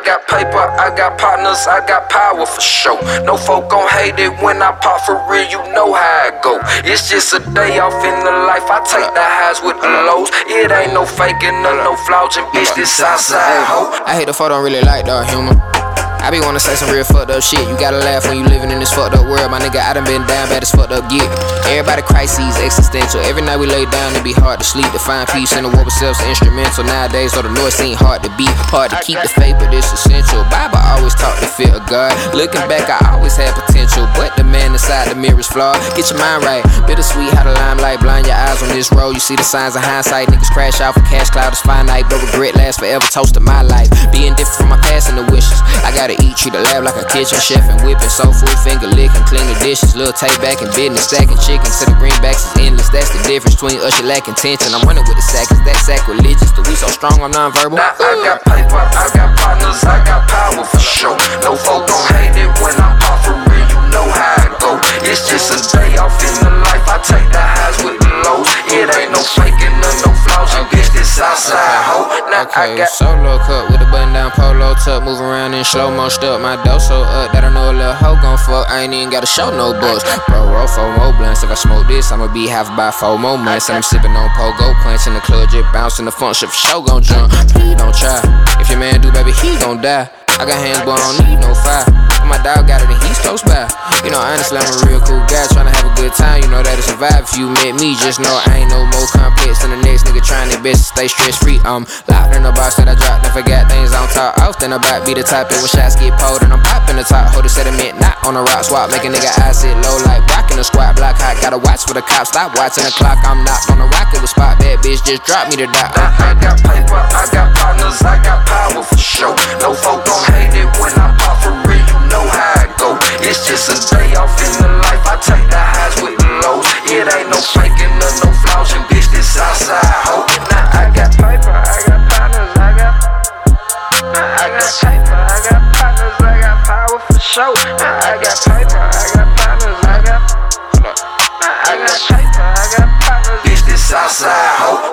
got paper, I got partners, I got power for sure. No folk gon' hate it when I pop for real, you know how it go. It's just a day off in the life, I take the highs with the lows. It ain't no faking, no flaws, and bitch, this outside hoe. I hate the fuck, don't really like dog humor. I be wanna say some real fucked up shit. You gotta laugh when you living in this fucked up world. My nigga, I done been down bad as fucked up get. Everybody crises existential. Every night we lay down, it be hard to sleep. To find peace in the war self's instrumental. Nowadays, though the noise ain't hard to beat. Hard to keep the faith, but it's essential. Bible always taught the fear of God. Looking back, I always had potential, but the man inside the mirror's flawed. Get your mind right. Bittersweet, how the limelight blind your eyes on this road. You see the signs of hindsight. Niggas crash out for cash cloud is finite, but regret lasts forever. Toast to my life. Being different from my past and the wishes. I gotta eat, treat the lab like a kitchen chef and whipping soul food, finger licking, clean the dishes, little tape back and business, stacking chicken to the greenbacks is endless. That's the difference between us, you lacking tension. I'm running with the sack, is that sacrilegious? The we so strong, I'm non-verbal. Now I got paper, I got partners, I got power for sure. No folk gon' hate it when I pop for real, you know how it go. It's just a day off in the life, I take the highs with the lows. It ain't no faking, no flaws, you bitch, this outside hoe. Now I got solo cup with a button down polo tuck, moving around in slow-mo stuck. My dough so up that I know a little hoe gon' fuck. I ain't even gotta show no bucks. Bro, roll 4 more blunts. If I smoke this, I'ma be half by 4 more months. And I'm sipping on pogo plants in the club, just bouncing the function for sure gon' jump. Please don't try. If your man do, baby, he gon' die. I got hands, but I don't need no fire. If my dog got it and he's close by. You know, honestly, I'm a real cool guy tryna have a good time. You know that'll survive if you met me. Just know I ain't no more complex than the next nigga trying their best to stay stress free. I'm locked in the box that I dropped and forgot things I don't talk often about. Be the type that when shots get pulled and I'm popping the top. Hold the sediment, not on a rock swap. Make a nigga eyes sit low like rockin' a squat block hot. Gotta watch for the cops, stop watching the clock. I'm knocked on the rocket with spot. Bad bitch just drop me to dot. I got paper, I got partners, I got power for sure. No folk gon' hate it when I pop for real, you know how it go. It's just a day off in the life, I take the highs with the lows. It ain't no faking, no flaws, and bitch, this outside hoe. Now I got paper, I got partners, I got paper, I got partners, I got power for sure. Now I got paper, I got partners, I got paper, I got partners, bitch, this outside hoe.